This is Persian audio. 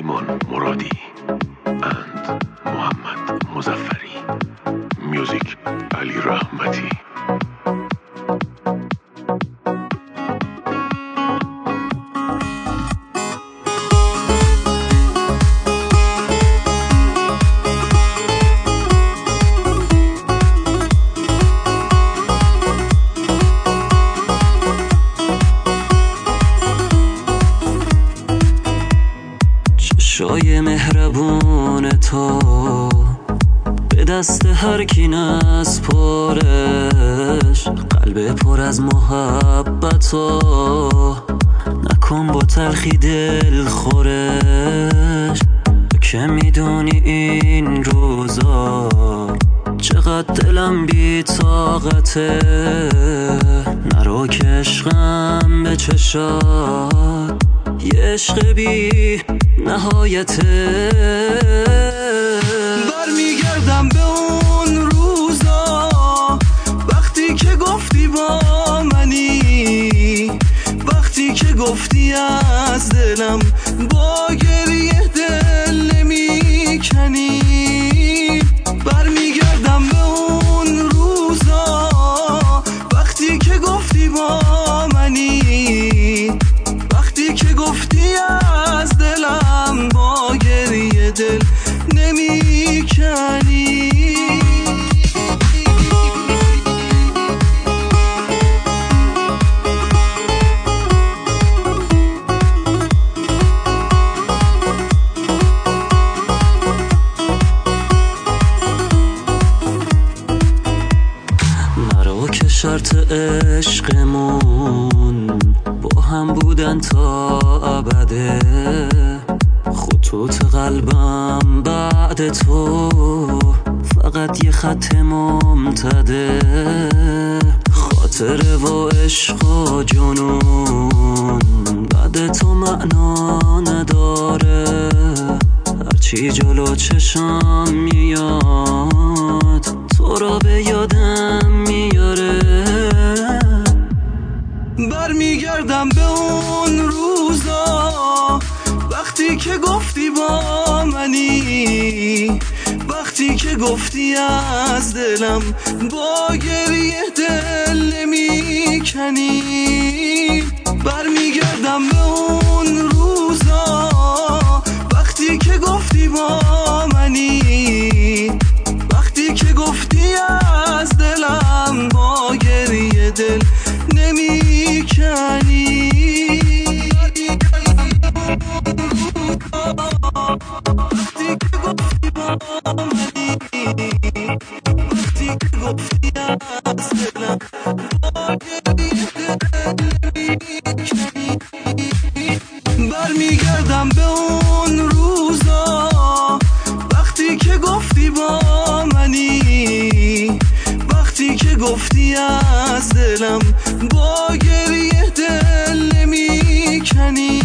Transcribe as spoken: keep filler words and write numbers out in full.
ایمان مرادی and محمد مظفری. میوزیک علی رحمتی. چشای مهربون تو به دست هر کی نسپارش، قلب پر از محبت و نکن با تلخی دل خورش. که میدونی این روزا چقدر دلم بی طاقته، نرو که عشقم به چشات یه عشق بی نهایته. برمیگردم به اون روزا وقتی که گفتی با منی، وقتی که گفتی از دلم با گریه دل نمی کنی. برمیگردم به اون روزا وقتی که گفتی با منی، وقتی که گفتی از دلم با گریه دل نمی کنی. نرو که شرط عشقمون با هم بودن تا ابده، خطوط قلبم بعد تو فقط یه خط ممتده. خاطره و عشق و جنون بعد تو معنا نداره، هرچی جلو چشم میاد تو را به یادم میاره. برمیگردم به اون روزا وقتی که گفتی با منی، وقتی که گفتی از دلم با گریه دل نمی کنی. برمیگردم به اون روزا وقتی که گفتی با منی، وقتی که گفتی از دلم با گریه دل نمی کنی. وقتی که گفتی با منی، وقتی که گفتی از دلم با گریه دل نمی کنی. برمیگردم به اون روزا وقتی که گفتی با منی، وقتی که گفتی از دلم با گریه دل نمی کنی.